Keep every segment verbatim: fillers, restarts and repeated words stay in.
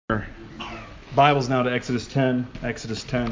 Bibles now to Exodus ten. Exodus ten.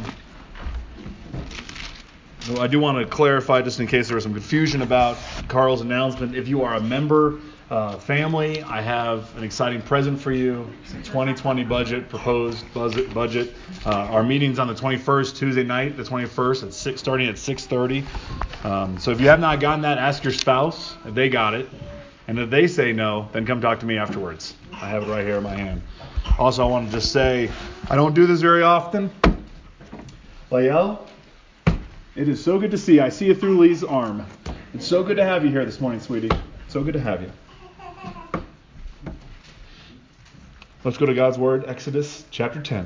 So I do want to clarify, just in case there was some confusion about Carl's announcement. If you are a member uh, family, I have an exciting present for you. It's a twenty twenty budget, proposed budget. budget. Uh, our meeting's on the twenty-first, Tuesday night, the twenty-first, at six, starting at six thirty. Um, so if you have not gotten that, ask your spouse if they got it. And if they say no, then come talk to me afterwards. I have it right here in my hand. Also, I want to just say, I don't do this very often. Lael, it is so good to see you. I see you through Lee's arm. It's so good to have you here this morning, sweetie. So good to have you. Let's go to God's Word, Exodus chapter ten.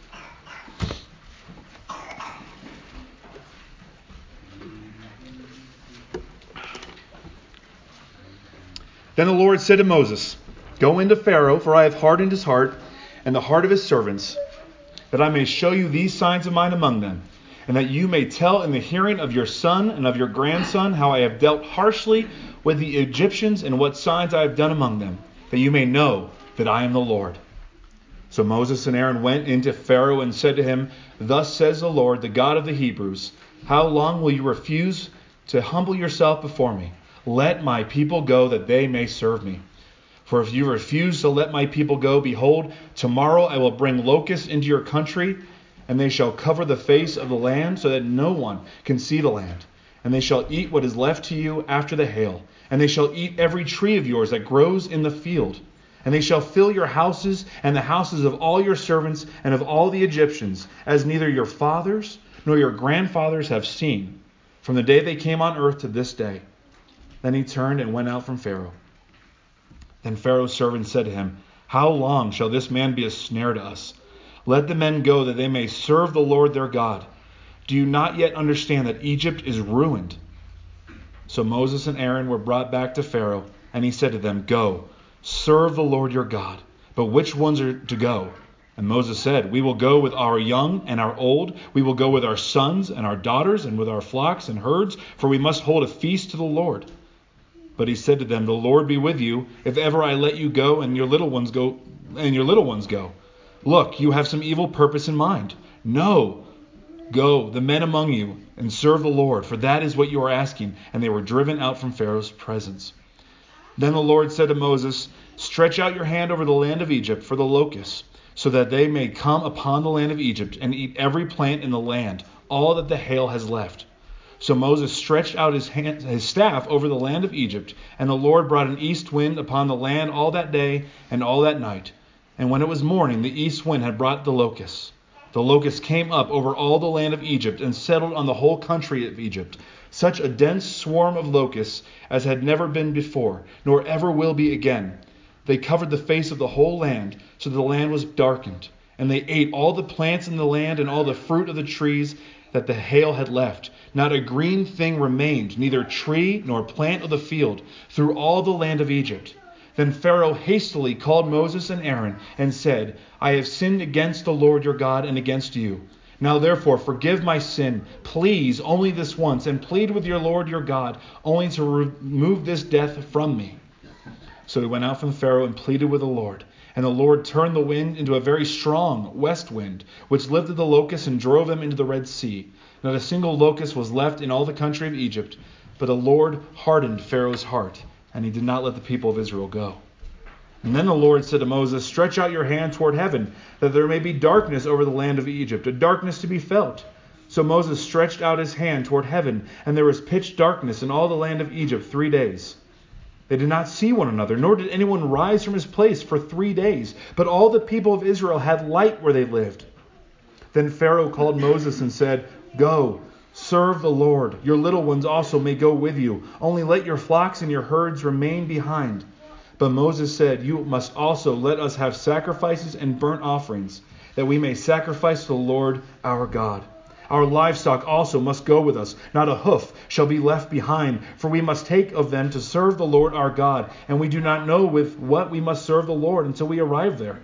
Then the Lord said to Moses, "Go into Pharaoh, for I have hardened his heart and the heart of his servants, that I may show you these signs of mine among them, and that you may tell in the hearing of your son and of your grandson how I have dealt harshly with the Egyptians and what signs I have done among them, that you may know that I am the Lord." So Moses and Aaron went into Pharaoh and said to him, "Thus says the Lord, the God of the Hebrews, how long will you refuse to humble yourself before me? Let my people go, that they may serve me. For if you refuse to let my people go, behold, tomorrow I will bring locusts into your country, and they shall cover the face of the land, so that no one can see the land. And they shall eat what is left to you after the hail, and they shall eat every tree of yours that grows in the field. And they shall fill your houses and the houses of all your servants and of all the Egyptians, as neither your fathers nor your grandfathers have seen, from the day they came on earth to this day." Then he turned and went out from Pharaoh. Then Pharaoh's servants said to him, "How long shall this man be a snare to us? Let the men go, that they may serve the Lord their God. Do you not yet understand that Egypt is ruined?" So Moses and Aaron were brought back to Pharaoh, and he said to them, "Go, serve the Lord your God. But which ones are to go?" And Moses said, "We will go with our young and our old. We will go with our sons and our daughters, and with our flocks and herds, for we must hold a feast to the Lord." But he said to them, "The Lord be with you, if ever I let you go, and your little ones go, and your little ones go. Look, you have some evil purpose in mind. No, go, the men among you, and serve the Lord, for that is what you are asking." And they were driven out from Pharaoh's presence. Then the Lord said to Moses, "Stretch out your hand over the land of Egypt for the locusts, so that they may come upon the land of Egypt and eat every plant in the land, all that the hail has left." So Moses stretched out his hand, his staff over the land of Egypt, and the Lord brought an east wind upon the land all that day and all that night. And when it was morning, the east wind had brought the locusts. The locusts came up over all the land of Egypt and settled on the whole country of Egypt, such a dense swarm of locusts as had never been before, nor ever will be again. They covered the face of the whole land, so that the land was darkened. And they ate all the plants in the land and all the fruit of the trees that the hail had left. Not a green thing remained, neither tree nor plant of the field, through all the land of Egypt. Then Pharaoh hastily called Moses and Aaron and said, "I have sinned against the Lord your God and against you. Now therefore forgive my sin, please, only this once, and plead with your Lord your God, only to remove this death from me." So he went out from Pharaoh and pleaded with the Lord. And the Lord turned the wind into a very strong west wind, which lifted the locusts and drove them into the Red Sea. Not a single locust was left in all the country of Egypt, but the Lord hardened Pharaoh's heart, and he did not let the people of Israel go. And then the Lord said to Moses, "Stretch out your hand toward heaven, that there may be darkness over the land of Egypt, a darkness to be felt." So Moses stretched out his hand toward heaven, and there was pitch darkness in all the land of Egypt three days. They did not see one another, nor did anyone rise from his place for three days. But all the people of Israel had light where they lived. Then Pharaoh called Moses and said, "Go, serve the Lord. Your little ones also may go with you. Only let your flocks and your herds remain behind." But Moses said, "You must also let us have sacrifices and burnt offerings, that we may sacrifice to the Lord our God. Our livestock also must go with us. Not a hoof shall be left behind, for we must take of them to serve the Lord our God. And we do not know with what we must serve the Lord until we arrive there."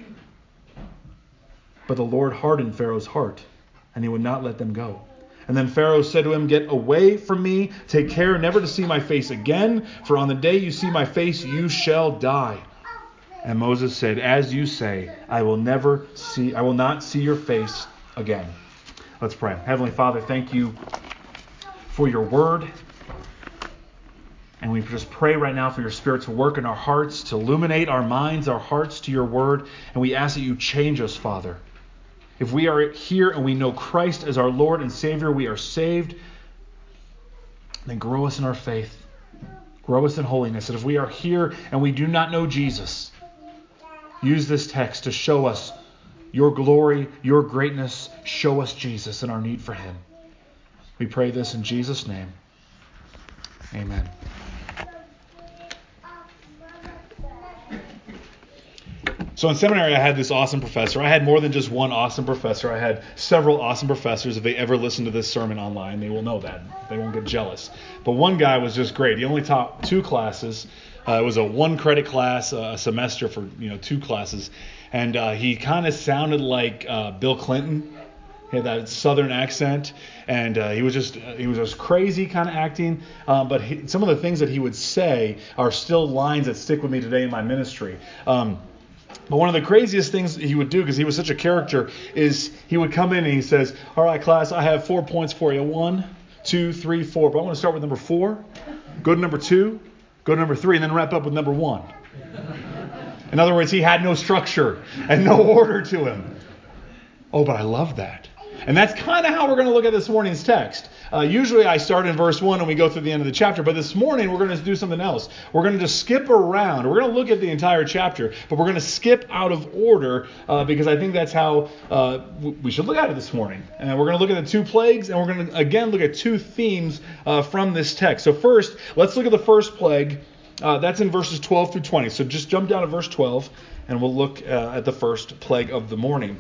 But the Lord hardened Pharaoh's heart, and he would not let them go. And then Pharaoh said to him, "Get away from me. Take care never to see my face again, for on the day you see my face you shall die." And Moses said, as you say, I will never see, I will not see your face again. Let's pray. Heavenly Father, thank you for your word. And we just pray right now for your Spirit to work in our hearts, to illuminate our minds, our hearts to your word. And we ask that you change us, Father. If we are here and we know Christ as our Lord and Savior, we are saved. Then grow us in our faith. Grow us in holiness. And if we are here and we do not know Jesus, use this text to show us your glory, your greatness. Show us Jesus and our need for him. We pray this in Jesus' name. Amen. So in seminary, I had this awesome professor. I had more than just one awesome professor. I had several awesome professors. If they ever listen to this sermon online, they will know that. They won't get jealous. But one guy was just great. He only taught two classes. Uh, it was a one-credit class, uh, a semester for you know two classes. And uh, he kind of sounded like uh, Bill Clinton. He had that southern accent, and uh, he was just he was just crazy kind of acting. Um, but he, some of the things that he would say are still lines that stick with me today in my ministry. Um, But one of the craziest things he would do, because he was such a character, is he would come in and he says, all right, class, I have four points for you. One, two, three, four. But I want to start with number four, go to number two, go to number three, and then wrap up with number one. In other words, he had no structure and no order to him. Oh, but I love that. And that's kind of how we're going to look at this morning's text. Uh, usually I start in verse one and we go through the end of the chapter. But this morning we're going to do something else. We're going to just skip around. We're going to look at the entire chapter, but we're going to skip out of order uh, because I think that's how uh, we should look at it this morning. And we're going to look at the two plagues, and we're going to, again, look at two themes uh, from this text. So first, let's look at the first plague. Uh, that's in verses twelve through twenty. So just jump down to verse twelve, and we'll look uh, at the first plague of the morning.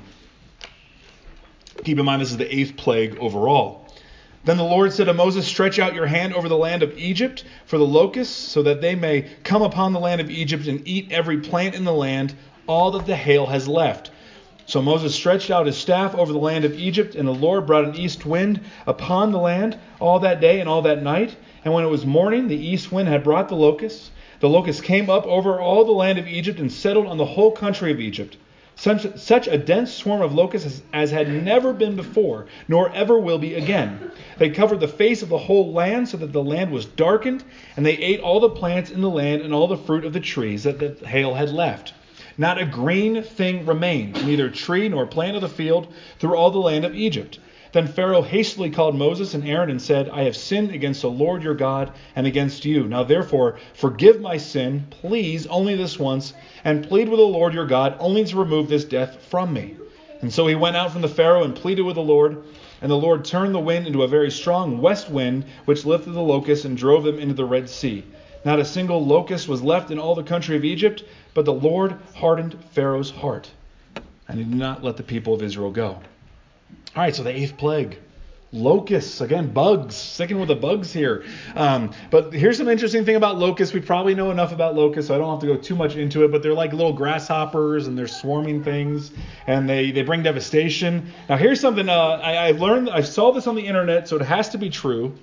Keep in mind, this is the eighth plague overall. Then the Lord said to Moses, stretch out your hand over the land of Egypt for the locusts, so that they may come upon the land of Egypt and eat every plant in the land, all that the hail has left. So Moses stretched out his staff over the land of Egypt, and the Lord brought an east wind upon the land all that day and all that night. And when it was morning, the east wind had brought the locusts. The locusts came up over all the land of Egypt and settled on the whole country of Egypt. Such, such a dense swarm of locusts as, as had never been before, nor ever will be again. They covered the face of the whole land so that the land was darkened, and they ate all the plants in the land and all the fruit of the trees that the hail had left. Not a green thing remained, neither tree nor plant of the field, through all the land of Egypt. Then Pharaoh hastily called Moses and Aaron and said, I have sinned against the Lord your God and against you. Now therefore, forgive my sin, please, only this once, and plead with the Lord your God only to remove this death from me. And so he went out from the Pharaoh and pleaded with the Lord. And the Lord turned the wind into a very strong west wind, which lifted the locusts and drove them into the Red Sea. Not a single locust was left in all the country of Egypt, but the Lord hardened Pharaoh's heart, and he did not let the people of Israel go. All right, so the eighth plague. Locusts, again, bugs, sticking with the bugs here. Um, but here's some interesting thing about locusts. We probably know enough about locusts, so I don't have to go too much into it, but they're like little grasshoppers, and they're swarming things, and they, they bring devastation. Now, here's something uh, I, I learned, I saw this on the internet, so it has to be true.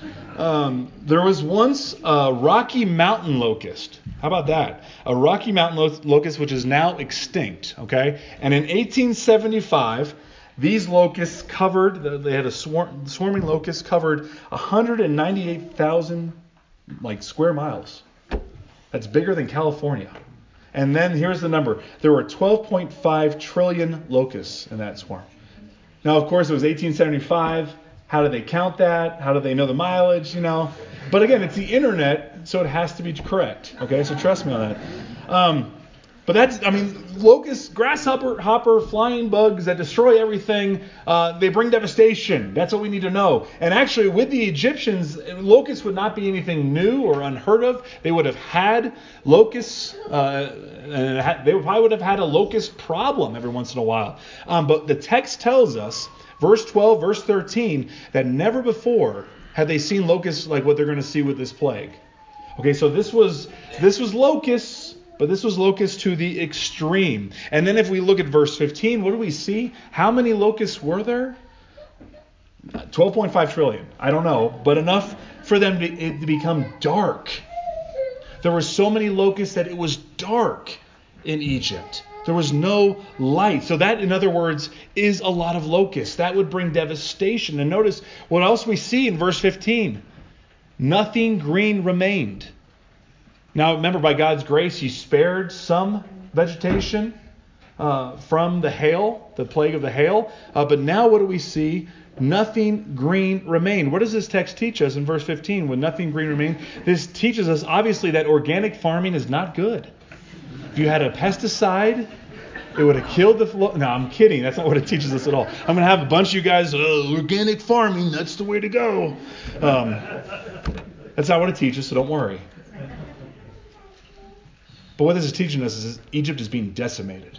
Um, there was once a Rocky Mountain locust. How about that? A Rocky Mountain lo- locust, which is now extinct, okay? And in eighteen seventy-five, these locusts covered, they had a swarm, swarming locust covered one hundred ninety-eight thousand like square miles. That's bigger than California. And then here's the number. There were twelve point five trillion locusts in that swarm. Now, of course, it was eighteen seventy-five. How do they count that? How do they know the mileage? You know. But again, it's the internet, so it has to be correct. Okay, so trust me on that. Um, But that's, I mean, locusts, grasshopper, hopper, flying bugs that destroy everything, uh, they bring devastation. That's what we need to know. And actually, with the Egyptians, locusts would not be anything new or unheard of. They would have had locusts, uh, and they probably would have had a locust problem every once in a while. Um, but the text tells us, verse twelve, verse thirteen, that never before had they seen locusts like what they're going to see with this plague. Okay, so this was this was locusts. But this was locusts to the extreme. And then if we look at verse fifteen, what do we see? How many locusts were there? twelve point five trillion. I don't know. But enough for them to, it, to become dark. There were so many locusts that it was dark in Egypt. There was no light. So that, in other words, is a lot of locusts. That would bring devastation. And notice what else we see in verse fifteen. Nothing green remained. Now, remember, by God's grace, he spared some vegetation uh, from the hail, the plague of the hail. Uh, but now what do we see? Nothing green remained. What does this text teach us in verse fifteen? When nothing green remained, this teaches us, obviously, that organic farming is not good. If you had a pesticide, it would have killed the... Flo- no, I'm kidding. That's not what it teaches us at all. I'm going to have a bunch of you guys, oh, organic farming, that's the way to go. Um, that's not what it teaches, so don't worry. But what this is teaching us is Egypt is being decimated.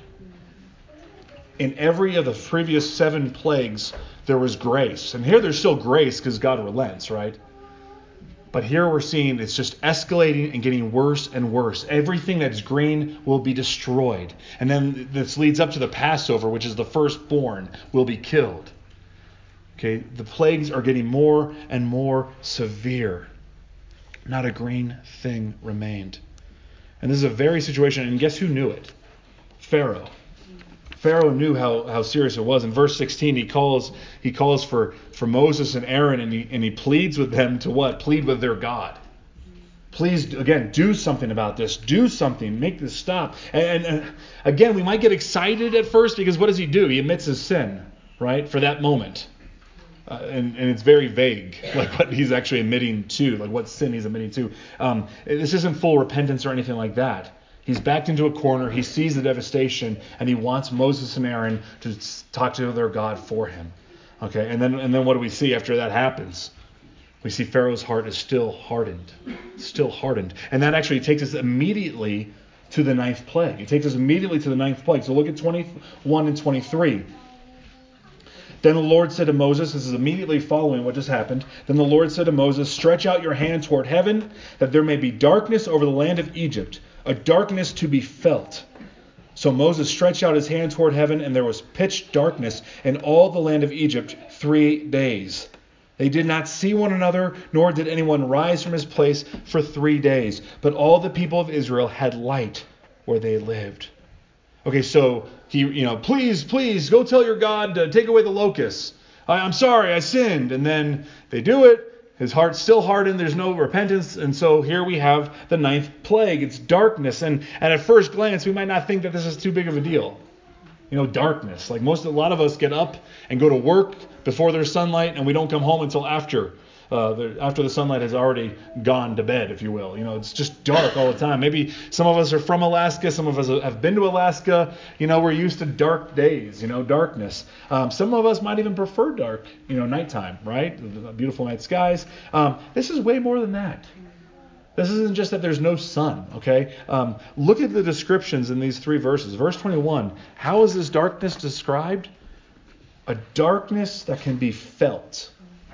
In every of the previous seven plagues, there was grace. And here there's still grace because God relents, right? But here we're seeing it's just escalating and getting worse and worse. Everything that's green will be destroyed. And then this leads up to the Passover, which is the firstborn will be killed. Okay, the plagues are getting more and more severe. Not a green thing remained. And this is a very situation, and guess who knew it? Pharaoh. Pharaoh knew how, how serious it was. In verse sixteen, he calls he calls for, for Moses and Aaron, and he and he pleads with them to what? Plead with their God. Please, again, do something about this. Do something. Make this stop. And, and, and again, we might get excited at first because what does he do? He admits his sin, right, for that moment. Uh, and, and it's very vague, like what he's actually admitting to, like what sin he's admitting to. Um, this isn't full repentance or anything like that. He's backed into a corner. He sees the devastation, and he wants Moses and Aaron to talk to their God for him. Okay, and then and then what do we see after that happens? We see Pharaoh's heart is still hardened, still hardened, and that actually takes us immediately to the ninth plague. It takes us immediately to the ninth plague. So look at twenty-one and twenty-three. Then the Lord said to Moses, this is immediately following what just happened. Then the Lord said to Moses, stretch out your hand toward heaven, that there may be darkness over the land of Egypt, a darkness to be felt. So Moses stretched out his hand toward heaven, and there was pitch darkness in all the land of Egypt three days. They did not see one another, nor did anyone rise from his place for three days. But all the people of Israel had light where they lived. Okay, so he, you know, please, please go tell your God to take away the locusts. I, I'm sorry, I sinned. And then they do it. His heart's still hardened. There's no repentance. And so here we have the ninth plague. It's darkness. And, and at first glance, we might not think that this is too big of a deal. You know, darkness. Like most, a lot of us get up and go to work before there's sunlight, and we don't come home until after. Uh, the, after the sunlight has already gone to bed, if you will. You know, it's just dark all the time. Maybe some of us are from Alaska. Some of us have been to Alaska. You know, we're used to dark days, you know, darkness. Um, some of us might even prefer dark, you know, nighttime, right? The beautiful night skies. Um, this is way more than that. This isn't just that there's no sun, okay? Um, look at the descriptions in these three verses. Verse twenty-one, how is this darkness described? A darkness that can be felt.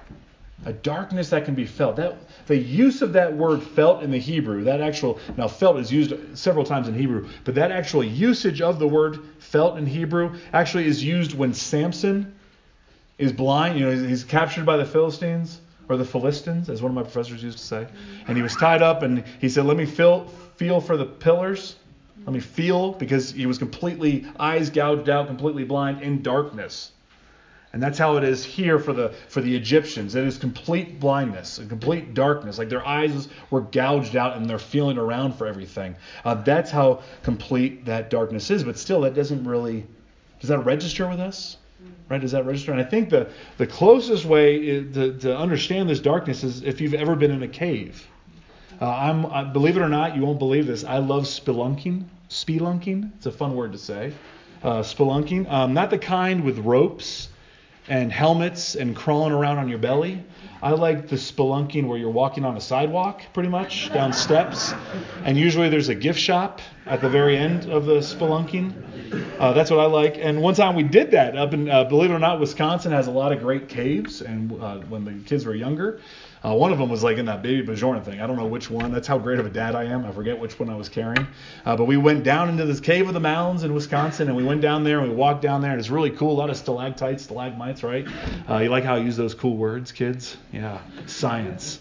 A darkness that can be felt. That the use of that word felt in the Hebrew, that actual, now felt is used several times in Hebrew, but that actual usage of the word felt in Hebrew actually is used when Samson is blind. You know, he's, he's captured by the Philistines, or the Philistines, as one of my professors used to say. And he was tied up, and he said, let me feel, feel for the pillars. Let me feel, because he was completely, eyes gouged out, completely blind, in darkness. And that's how it is here for the for the Egyptians. It is complete blindness, a complete darkness. Like their eyes were gouged out and they're feeling around for everything. Uh, that's how complete that darkness is. But still, that doesn't really, does that register with us? Right? Does that register? And I think the, the closest way to, to understand this darkness is if you've ever been in a cave. Uh, I'm I, believe it or not, you won't believe this. I love spelunking. Spelunking. It's a fun word to say. Uh, spelunking. Um, not the kind with ropes and helmets and crawling around on your belly. I like the spelunking where you're walking on a sidewalk, pretty much, down steps. And usually there's a gift shop at the very end of the spelunking. Uh, that's what I like. And one time we did that up in, uh, believe it or not, Wisconsin has a lot of great caves. And uh, when the kids were younger, uh, one of them was like in that Baby Bajorna thing. I don't know which one. That's how great of a dad I am. I forget which one I was carrying. Uh, but we went down into this cave of the mountains in Wisconsin, and we went down there and we walked down there, and it's really cool. A lot of stalactites, stalagmites, right? Uh, you like how I use those cool words, kids? Yeah, science.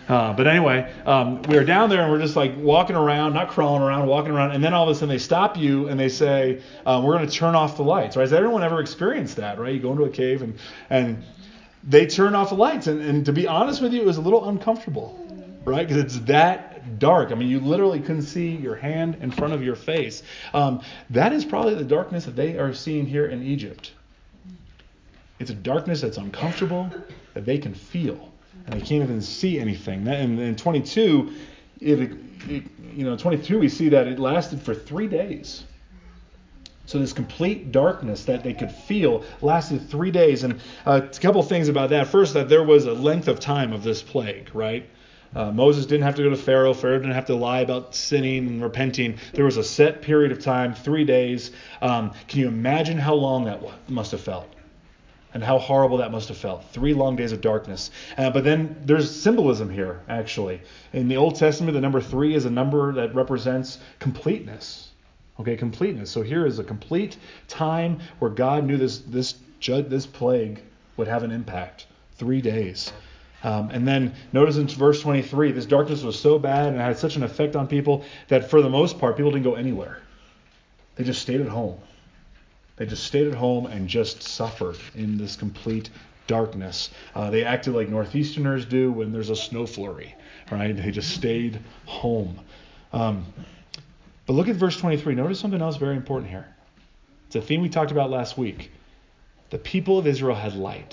Uh, but anyway, um, we were down there and we're just like walking around, not crawling around, walking around. And then all of a sudden they stop you and they say, um, we're going to turn off the lights. Right? Has everyone ever experienced that? Right? You go into a cave and and they turn off the lights. And, and to be honest with you, it was a little uncomfortable. Right? Because it's that dark. I mean, you literally couldn't see your hand in front of your face. Um, that is probably the darkness that they are seeing here in Egypt. It's a darkness that's uncomfortable, that they can feel. And they can't even see anything. And in twenty-two, it, it, you know, twenty-two we see that it lasted for three days. So this complete darkness that they could feel lasted three days. And uh, a couple things about that. First, that there was a length of time of this plague, right? Uh, Moses didn't have to go to Pharaoh. Pharaoh didn't have to lie about sinning and repenting. There was a set period of time, three days. Um, can you imagine how long that must have felt? And how horrible that must have felt. Three long days of darkness. Uh, but then there's symbolism here, actually. In the Old Testament, the number three is a number that represents completeness. Okay, completeness. So here is a complete time where God knew this this this plague would have an impact. Three days. Um, and then notice in verse twenty-three, this darkness was so bad and it had such an effect on people that for the most part, people didn't go anywhere. They just stayed at home. They just stayed at home and just suffered in this complete darkness. Uh, they acted like Northeasterners do when there's a snow flurry, right? They just stayed home. Um, but look at verse twenty-three. Notice something else very important here. It's a theme we talked about last week. The people of Israel had light.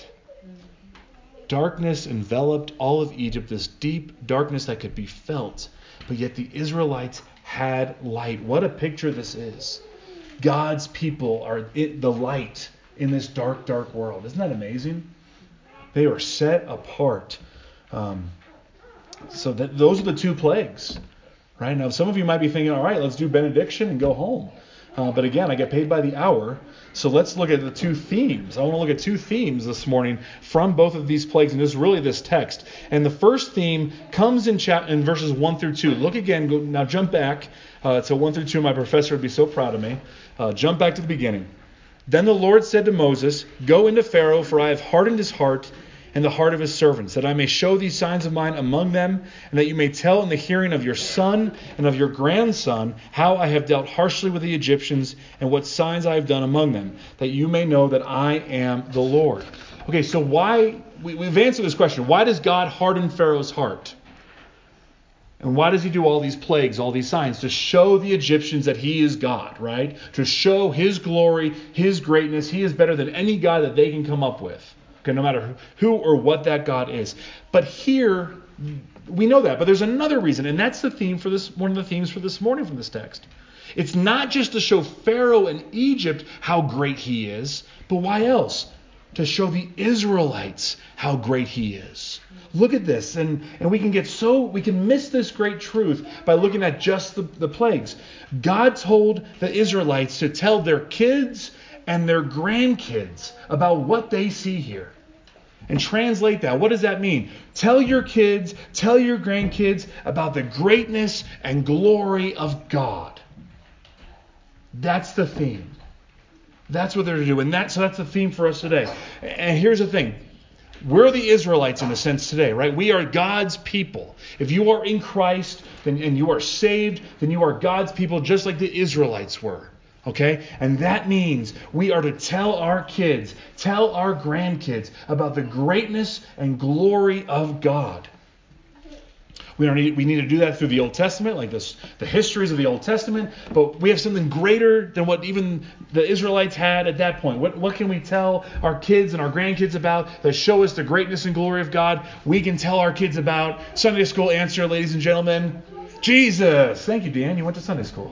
Darkness enveloped all of Egypt, this deep darkness that could be felt. But yet the Israelites had light. What a picture this is. God's people are it, the light in this dark, dark world. Isn't that amazing? They are set apart. Um, so that those are the two plagues. Right? Now, some of you might be thinking, all right, let's do benediction and go home. Uh, but again, I get paid by the hour. So let's look at the two themes. I want to look at two themes this morning from both of these plagues. And this is really this text. And the first theme comes in, chap- in verses one through two. Look again. Go, now jump back uh, to one through two. My professor would be so proud of me. Uh, jump back to the beginning. Then the Lord said to Moses, "Go into Pharaoh, for I have hardened his heart and the heart of his servants, that I may show these signs of mine among them, and that you may tell in the hearing of your son and of your grandson how I have dealt harshly with the Egyptians and what signs I have done among them, that you may know that I am the Lord." Okay, so why, we, we've answered this question. Why does God harden Pharaoh's heart? And why does he do all these plagues, all these signs? To show the Egyptians that he is God, right? To show his glory, his greatness. He is better than any God that they can come up with. Okay, no matter who or what that God is. But here, we know that. But there's another reason, and that's the theme for this. One of the themes for this morning from this text. It's not just to show Pharaoh and Egypt how great he is, but why else? To show the Israelites how great he is. Look at this, and, and we can get so, we can miss this great truth by looking at just the, the plagues. God told the Israelites to tell their kids and their grandkids about what they see here. And translate that. What does that mean? Tell your kids, tell your grandkids about the greatness and glory of God. That's the theme. That's what they're to do. And that, so that's the theme for us today. And here's the thing. We're the Israelites in a sense today, right? We are God's people. If you are in Christ then, and you are saved, then you are God's people just like the Israelites were. Okay? And that means we are to tell our kids, tell our grandkids about the greatness and glory of God. We don't need, we need to do that through the Old Testament, like this, the histories of the Old Testament. But we have something greater than what even the Israelites had at that point. What, what can we tell our kids and our grandkids about that show us the greatness and glory of God? We can tell our kids about Sunday school answer, ladies and gentlemen. Jesus. Thank you, Dan. You went to Sunday school.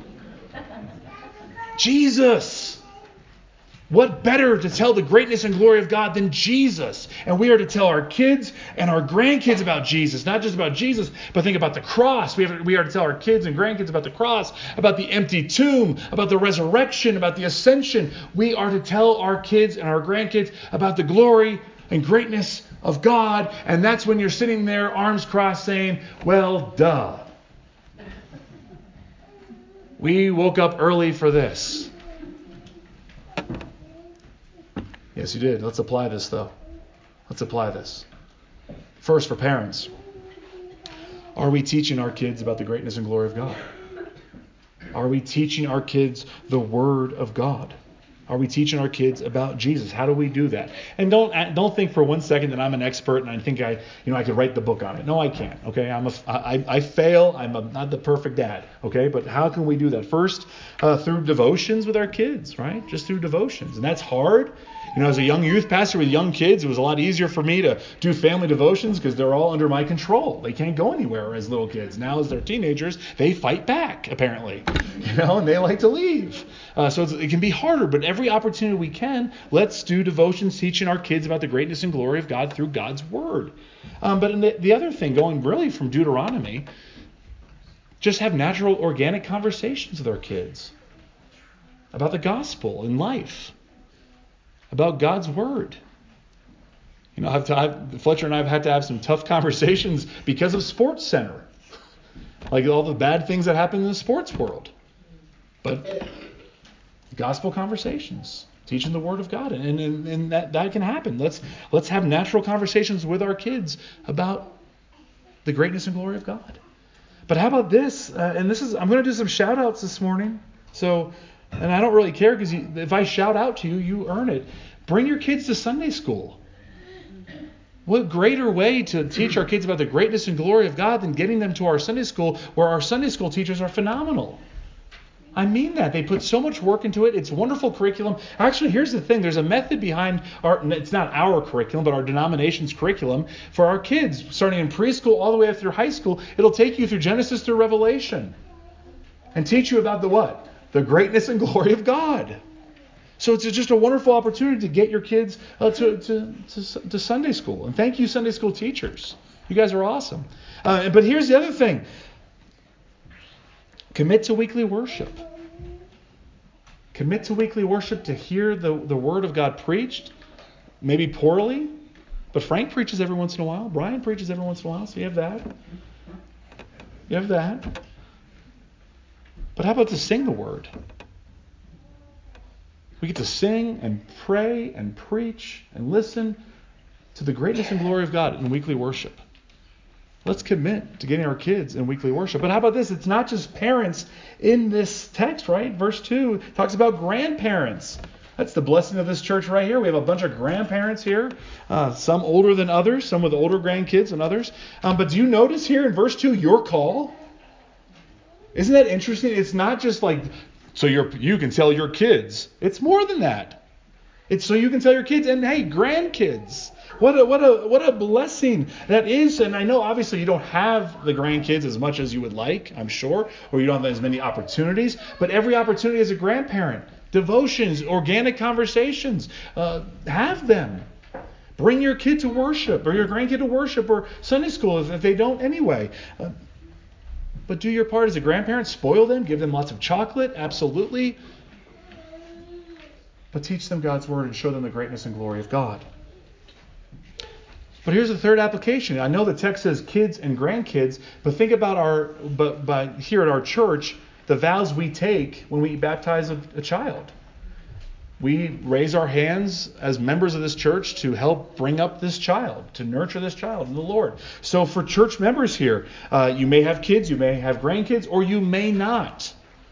Jesus. What better to tell the greatness and glory of God than Jesus? And we are to tell our kids and our grandkids about Jesus. Not just about Jesus, but think about the cross. We, have, we are to tell our kids and grandkids about the cross, about the empty tomb, about the resurrection, about the ascension. We are to tell our kids and our grandkids about the glory and greatness of God. And that's when you're sitting there, arms crossed, saying, well, duh. We woke up early for this. Yes, you did. Let's apply this, though. Let's apply this. First, for parents. Are we teaching our kids about the greatness and glory of God? Are we teaching our kids the Word of God? Are we teaching our kids about Jesus? How do we do that? And don't don't think for one second that I'm an expert and I think I you know I could write the book on it. No, I can't. Okay, I'm a I, I fail. I'm a, not the perfect dad. Okay, but how can we do that? First, uh, through devotions with our kids, right? Just through devotions, and that's hard. You know, as a young youth pastor with young kids, it was a lot easier for me to do family devotions because they're all under my control. They can't go anywhere as little kids. Now, as they're teenagers, they fight back, apparently. You know, and they like to leave. Uh, so it's, it can be harder, but every opportunity we can, let's do devotions teaching our kids about the greatness and glory of God through God's Word. Um, but in the, the other thing, going really from Deuteronomy, just have natural, organic conversations with our kids about the gospel and life. About God's Word. You know, I've, I've, Fletcher and I have had to have some tough conversations because of Sports Center. Like all the bad things that happen in the sports world. But gospel conversations, teaching the Word of God. And, and, and that, that can happen. Let's, let's have natural conversations with our kids about the greatness and glory of God. But how about this? Uh, and this is, I'm going to do some shout outs this morning. So... And I don't really care because if I shout out to you, you earn it. Bring your kids to Sunday school. What greater way to teach our kids about the greatness and glory of God than getting them to our Sunday school where our Sunday school teachers are phenomenal. I mean that. They put so much work into it. It's wonderful curriculum. Actually, here's the thing. There's a method behind our, it's not our curriculum, but our denomination's curriculum for our kids. Starting in preschool all the way up through high school, it'll take you through Genesis through Revelation. And teach you about the what? The greatness and glory of God. So it's just a wonderful opportunity to get your kids uh, to, to, to, to Sunday school. And thank you, Sunday school teachers. You guys are awesome. Uh, but here's the other thing. Commit to weekly worship. Commit to weekly worship to hear the, the Word of God preached. Maybe poorly. But Frank preaches every once in a while. Brian preaches every once in a while. So you have that. You have that. But how about to sing the Word? We get to sing and pray and preach and listen to the greatness and glory of God in weekly worship. Let's commit to getting our kids in weekly worship. But how about this? It's not just parents in this text, right? Verse two talks about grandparents. That's the blessing of this church right here. We have a bunch of grandparents here, uh, some older than others, some with older grandkids than others. Um, but do you notice here in verse two, your call? Isn't that interesting? It's not just like, so you're, you can tell your kids. It's more than that. It's so you can tell your kids and, hey, grandkids. What a, what a, what a blessing that is. And I know obviously you don't have the grandkids as much as you would like, I'm sure, or you don't have as many opportunities. But every opportunity as a grandparent, devotions, organic conversations, uh, have them. Bring your kid to worship or your grandkid to worship or Sunday school if, if they don't anyway. Uh, But do your part as a grandparent. Spoil them. Give them lots of chocolate. Absolutely. But teach them God's Word and show them the greatness and glory of God. But here's the third application. I know the text says kids and grandkids, but think about our, but, but here at our church, the vows we take when we baptize a, a child. We raise our hands as members of this church to help bring up this child, to nurture this child in the Lord. So for church members here, uh, you may have kids, you may have grandkids, or you may not.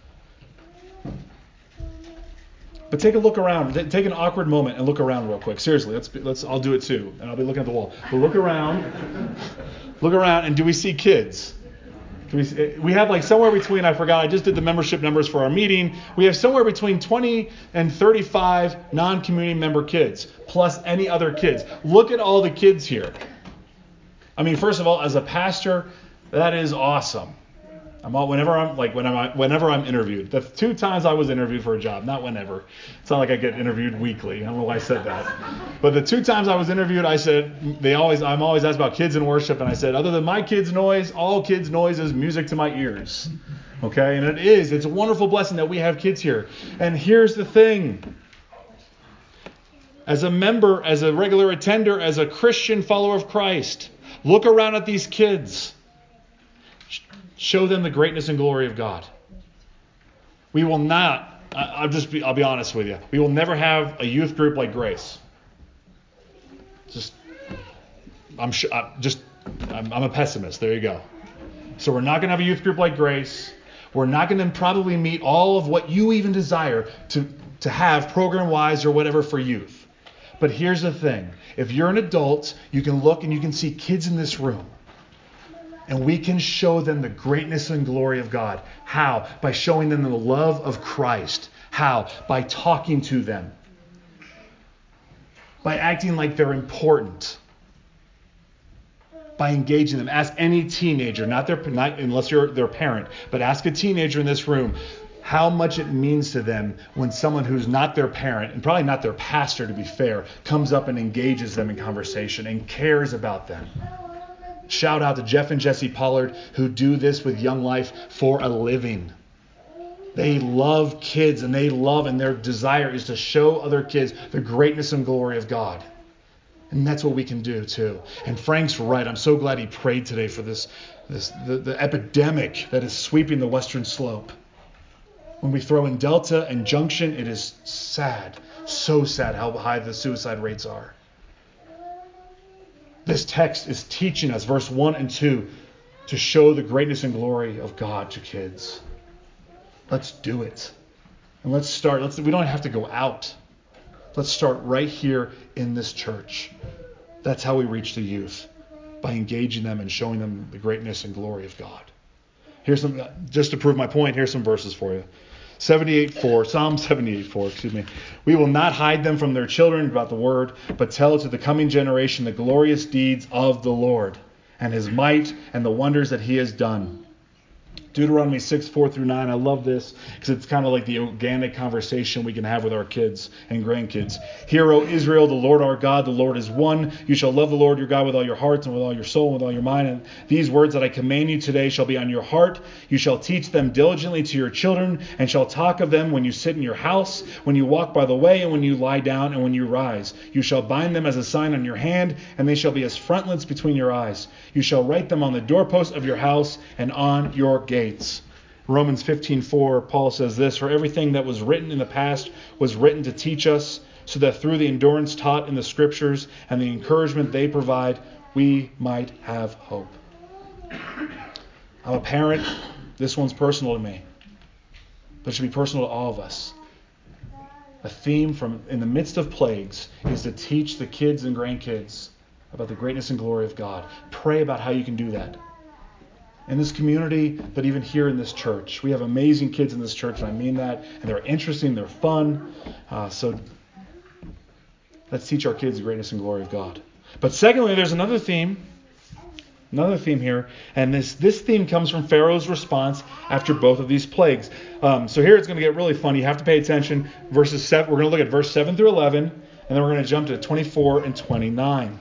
But take a look around. Take an awkward moment and look around real quick. Seriously, let's. Be, let's. I'll do it too, and I'll be looking at the wall. But look around. Look around, and do we see kids? We, we have like somewhere between, I forgot, I just did the membership numbers for our meeting. We have somewhere between twenty and thirty-five non-community member kids, plus any other kids. Look at all the kids here. I mean, first of all, as a pastor, that is awesome. I'm all, whenever I'm like when I'm whenever I'm interviewed. The two times I was interviewed for a job, not whenever. It's not like I get interviewed weekly. I don't know why I said that. But the two times I was interviewed, I said they always I'm always asked about kids in worship, and I said other than my kids' noise, all kids' noise is music to my ears. Okay, and it is. It's a wonderful blessing that we have kids here. And here's the thing. As a member, as a regular attender, as a Christian follower of Christ, look around at these kids. Show them the greatness and glory of God. We will not, I'll just be, I'll be honest with you. We will never have a youth group like Grace. Just, I'm sure, I'm just, I'm, I'm a pessimist. There you go. So we're not going to have a youth group like Grace. We're not going to probably meet all of what you even desire to, to have program-wise or whatever for youth. But here's the thing. If you're an adult, you can look and you can see kids in this room. And we can show them the greatness and glory of God. How? By showing them the love of Christ. How? By talking to them. By acting like they're important. By engaging them. Ask any teenager, not their, not, unless you're their parent, but ask a teenager in this room how much it means to them when someone who's not their parent, and probably not their pastor to be fair, comes up and engages them in conversation and cares about them. Shout out to Jeff and Jesse Pollard who do this with Young Life for a living. They love kids and they love and their desire is to show other kids the greatness and glory of God. And that's what we can do too. And Frank's right. I'm so glad he prayed today for this, this the, the epidemic that is sweeping the Western Slope. When we throw in Delta and Junction, it is sad, so sad how high the suicide rates are. This text is teaching us, verse one and two, to show the greatness and glory of God to kids. Let's do it. And let's start. Let's, we don't have to go out. Let's start right here in this church. That's how we reach the youth, by engaging them and showing them the greatness and glory of God. Here's some, just to prove my point, here's some verses for you. seventy-eight four, Psalm seventy-eight four, excuse me. We will not hide them from their children about the word, but tell to the coming generation the glorious deeds of the Lord and his might and the wonders that he has done. Deuteronomy six, four through nine. I love this because it's kind of like the organic conversation we can have with our kids and grandkids. Hear, O Israel, the Lord our God, the Lord is one. You shall love the Lord your God with all your heart and with all your soul and with all your mind. And these words that I command you today shall be on your heart. You shall teach them diligently to your children and shall talk of them when you sit in your house, when you walk by the way, and when you lie down and when you rise. You shall bind them as a sign on your hand, and they shall be as frontlets between your eyes. You shall write them on the doorposts of your house and on your gates. Romans fifteen four, Paul says this, for everything that was written in the past was written to teach us, so that through the endurance taught in the scriptures and the encouragement they provide, we might have hope. I'm a parent. This one's personal to me, but it should be personal to all of us. A theme from in the midst of plagues is to teach the kids and grandkids about the greatness and glory of God. Pray about how you can do that. In this community, but even here in this church. We have amazing kids in this church, and I mean that. And they're interesting, they're fun. Uh, so let's teach our kids the greatness and glory of God. But secondly, there's another theme. Another theme here. And this, this theme comes from Pharaoh's response after both of these plagues. Um, so here it's going to get really fun. You have to pay attention. Verses seven, we're going to look at verse seven through eleven, and then we're going to jump to twenty-four and twenty-nine.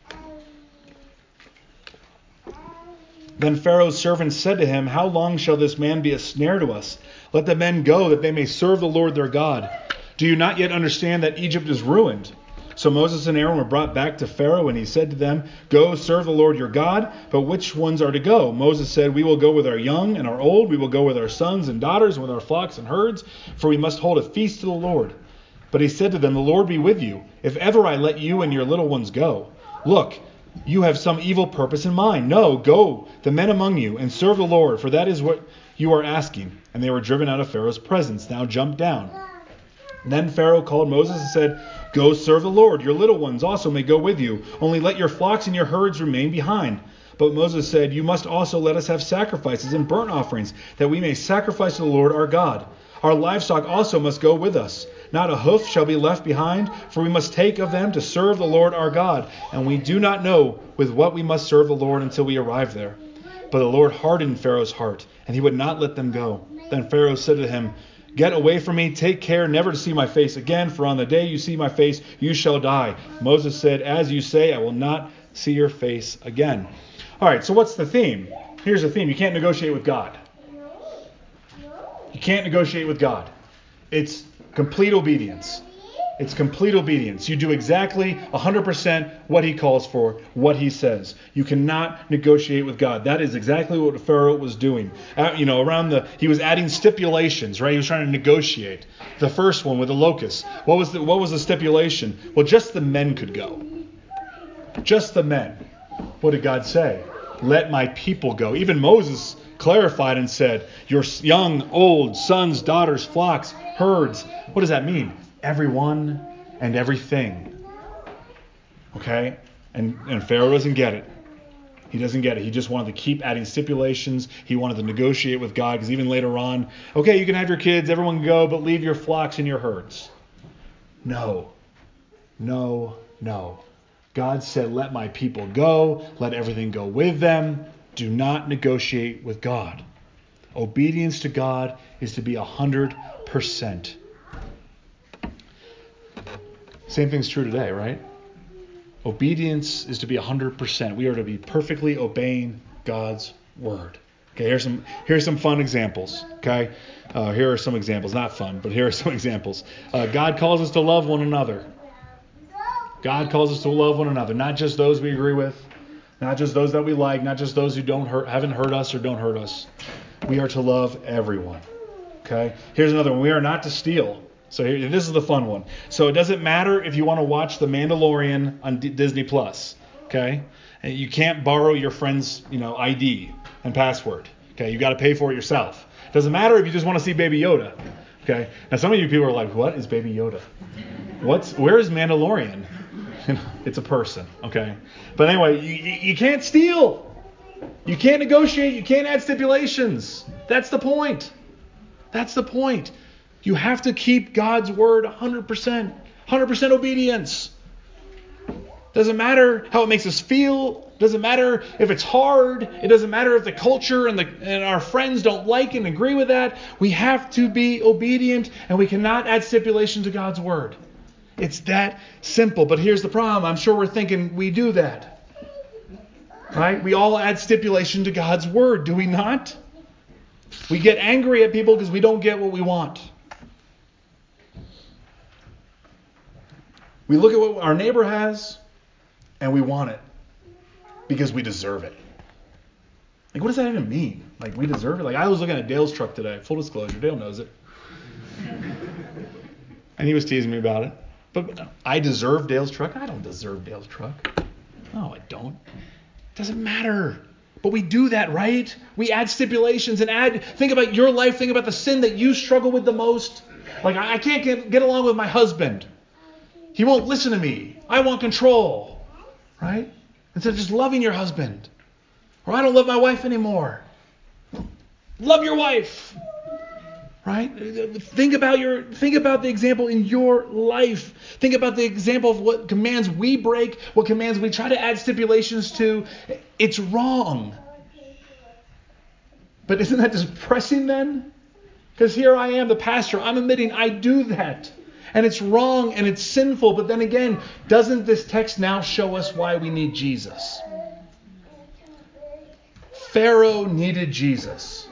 Then Pharaoh's servants said to him, how long shall this man be a snare to us? Let the men go, that they may serve the Lord their God. Do you not yet understand that Egypt is ruined? So Moses and Aaron were brought back to Pharaoh, and he said to them, go serve the Lord your God, but which ones are to go? Moses said, we will go with our young and our old, we will go with our sons and daughters, and with our flocks and herds, for we must hold a feast to the Lord. But he said to them, the Lord be with you, if ever I let you and your little ones go. Look, you have some evil purpose in mind. No, go, the men among you, and serve the Lord, for that is what you are asking. And they were driven out of Pharaoh's presence. Now jump down. Then Pharaoh called Moses and said, go serve the Lord. Your little ones also may go with you. Only let your flocks and your herds remain behind. But Moses said, you must also let us have sacrifices and burnt offerings, that we may sacrifice to the Lord our God. Our livestock also must go with us. Not a hoof shall be left behind, for we must take of them to serve the Lord our God. And we do not know with what we must serve the Lord until we arrive there. But the Lord hardened Pharaoh's heart, and he would not let them go. Then Pharaoh said to him, get away from me, take care never to see my face again, for on the day you see my face, you shall die. Moses said, as you say, I will not see your face again. All right, so what's the theme? Here's the theme. You can't negotiate with God. You can't negotiate with God. It's complete obedience. It's complete obedience. You do exactly one hundred percent what he calls for, what he says. You cannot negotiate with God. That is exactly what Pharaoh was doing. Uh, you know, around the, he was adding stipulations, right? He was trying to negotiate. The first one with the locusts. What was the, what was the stipulation? Well, just the men could go. Just the men. What did God say? let my people go. Even Moses clarified and said, your young, old, sons, daughters, flocks, herds. What does that mean? Everyone and everything. Okay? And, and Pharaoh doesn't get it. He doesn't get it. He just wanted to keep adding stipulations. He wanted to negotiate with God, because even later on, okay, you can have your kids, everyone can go, but leave your flocks and your herds. No. No, no. God said, let my people go. Let everything go with them. Do not negotiate with God. Obedience to God is to be one hundred percent. Same thing's true today, right? Obedience is to be one hundred percent. We are to be perfectly obeying God's word. Okay, here's some here's some fun examples. Okay, uh, here are some examples. Not fun, but here are some examples. Uh, God calls us to love one another. God calls us to love one another, not just those we agree with, not just those that we like, not just those who don't hurt, haven't hurt us or don't hurt us. We are to love everyone. Okay, here's another one. We are not to steal. So here, this is the fun one. So it doesn't matter if you want to watch The Mandalorian on D- Disney Plus. Okay, and you can't borrow your friend's, you know, I D and password. Okay, you got to pay for it yourself. Doesn't matter if you just want to see Baby Yoda. Okay, now some of you people are like, what is Baby Yoda? What's where is Mandalorian? It's a person. Okay, but anyway, you, you, you can't steal. You can't negotiate. You can't add stipulations. That's the point. That's the point. You have to keep God's word one hundred percent. one hundred percent obedience. Doesn't matter how it makes us feel. Doesn't matter if it's hard. It doesn't matter if the culture and, the, and our friends don't like and agree with that. We have to be obedient, and we cannot add stipulation to God's word. It's that simple. But here's the problem. I'm sure we're thinking we do that. Right? We all add stipulation to God's word, do we not? We get angry at people because we don't get what we want. We look at what our neighbor has and we want it because we deserve it. Like, what does that even mean? Like, we deserve it? Like, I was looking at Dale's truck today. Full disclosure, Dale knows it. And he was teasing me about it. But I deserve Dale's truck? I don't deserve Dale's truck. No, I don't. It doesn't matter. But we do that, right? We add stipulations and add, think about your life, think about the sin that you struggle with the most. Like, I can't get, get along with my husband. He won't listen to me. I want control. Right? Instead of just loving your husband. Or I don't love my wife anymore. Love your wife. Right? Think about your think about the example in your life. Think about the example of what commands we break, what commands we try to add stipulations to. It's wrong. But isn't that depressing then? Because here I am, the pastor. I'm admitting I do that. And it's wrong and it's sinful. But then again, doesn't this text now show us why we need Jesus? Pharaoh needed Jesus.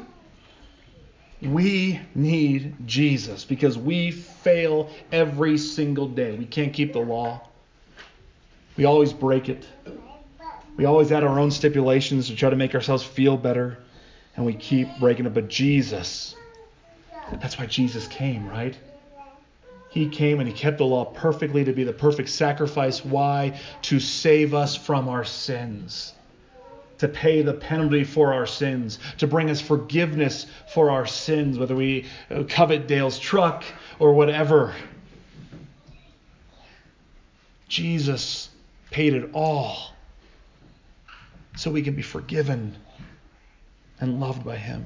We need Jesus because we fail every single day. We can't keep the law. We always break it. We always add our own stipulations to try to make ourselves feel better. And we keep breaking it. But Jesus, that's why Jesus came, right? He came and he kept the law perfectly to be the perfect sacrifice. Why? To save us from our sins. To pay the penalty for our sins. To bring us forgiveness for our sins. Whether we covet Dale's truck or whatever. Jesus paid it all. So we can be forgiven and loved by him.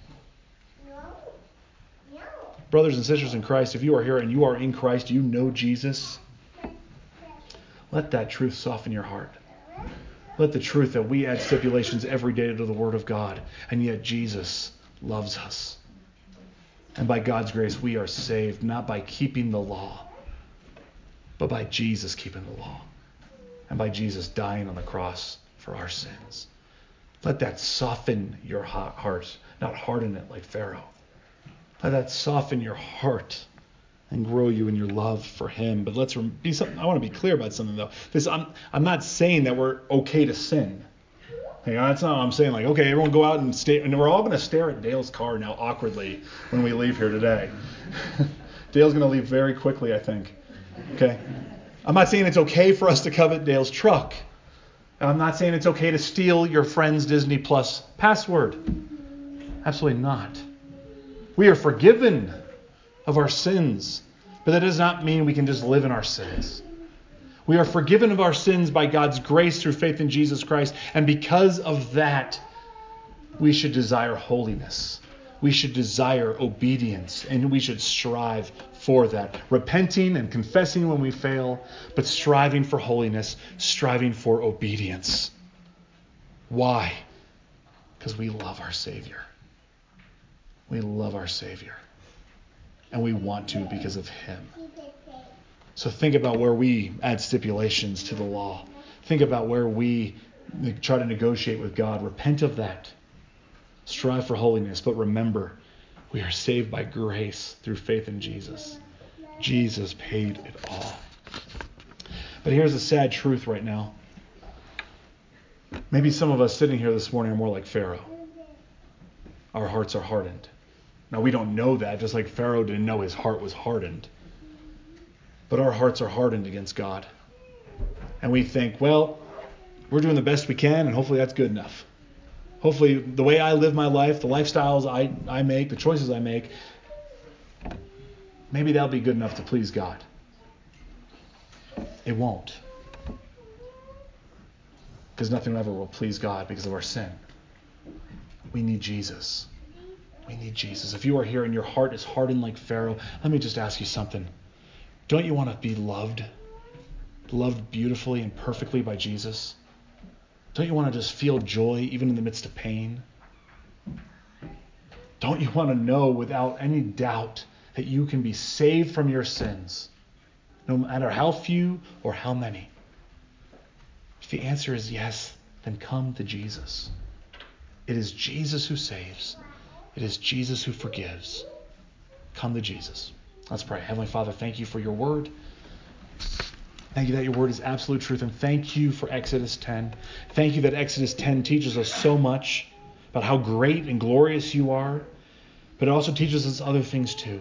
Brothers and sisters in Christ, if you are here and you are in Christ, you know Jesus, let that truth soften your heart. Let the truth that we add stipulations every day to the Word of God, and yet Jesus loves us. And by God's grace, we are saved, not by keeping the law, but by Jesus keeping the law, and by Jesus dying on the cross for our sins. Let that soften your heart, not harden it like Pharaoh. Let that soften your heart and grow you in your love for him. But let's be something. I want to be clear about something though. This I'm I'm not saying that we're okay to sin. Okay, that's not what I'm saying. Like, okay, everyone go out and stay, and we're all going to stare at Dale's car now awkwardly when we leave here today. Dale's going to leave very quickly, I think. Okay, I'm not saying it's okay for us to covet Dale's truck. I'm not saying it's okay to steal your friend's Disney Plus password. Absolutely not. We are forgiven of our sins, but that does not mean we can just live in our sins. We are forgiven of our sins by God's grace through faith in Jesus Christ, and because of that, we should desire holiness. We should desire obedience, and we should strive for that. Repenting and confessing when we fail, but striving for holiness, striving for obedience. Why? Because we love our Savior. We love our Savior. And we want to because of Him. So think about where we add stipulations to the law. Think about where we try to negotiate with God. Repent of that. Strive for holiness. But remember, we are saved by grace through faith in Jesus. Jesus paid it all. But here's a sad truth right now. Maybe some of us sitting here this morning are more like Pharaoh. Our hearts are hardened. Now, we don't know that, just like Pharaoh didn't know his heart was hardened. But our hearts are hardened against God. And we think, well, we're doing the best we can, and hopefully that's good enough. Hopefully the way I live my life, the lifestyles I, I make, the choices I make, maybe that'll be good enough to please God. It won't. Because nothing ever will please God because of our sin. We need Jesus. We need Jesus. If you are here and your heart is hardened like Pharaoh, let me just ask you something. Don't you want to be loved? Loved beautifully and perfectly by Jesus? Don't you want to just feel joy even in the midst of pain? Don't you want to know without any doubt that you can be saved from your sins, no matter how few or how many? If the answer is yes, then come to Jesus. It is Jesus who saves. It is Jesus who forgives. Come to Jesus. Let's pray. Heavenly Father, thank you for your word. Thank you that your word is absolute truth, and thank you for Exodus ten. Thank you that Exodus ten teaches us so much about how great and glorious you are, but it also teaches us other things too.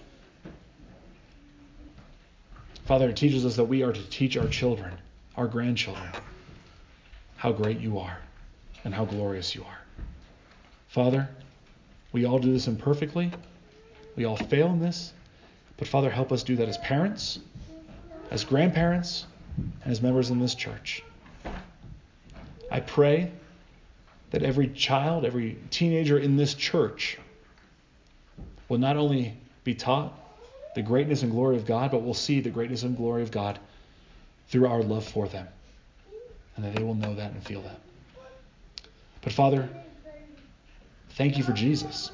Father, it teaches us that we are to teach our children, our grandchildren, how great you are and how glorious you are. Father, we all do this imperfectly. We all fail in this. But Father, help us do that as parents, as grandparents, and as members in this church. I pray that every child, every teenager in this church will not only be taught the greatness and glory of God, but will see the greatness and glory of God through our love for them. And that they will know that and feel that. But Father, thank you for Jesus.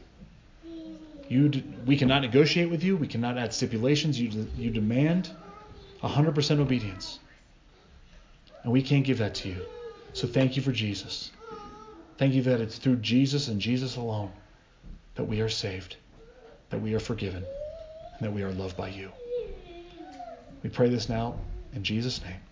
You, we cannot negotiate with you. We cannot add stipulations. You, you demand one hundred percent obedience. And we can't give that to you. So thank you for Jesus. Thank you that it's through Jesus and Jesus alone that we are saved, that we are forgiven, and that we are loved by you. We pray this now in Jesus' name.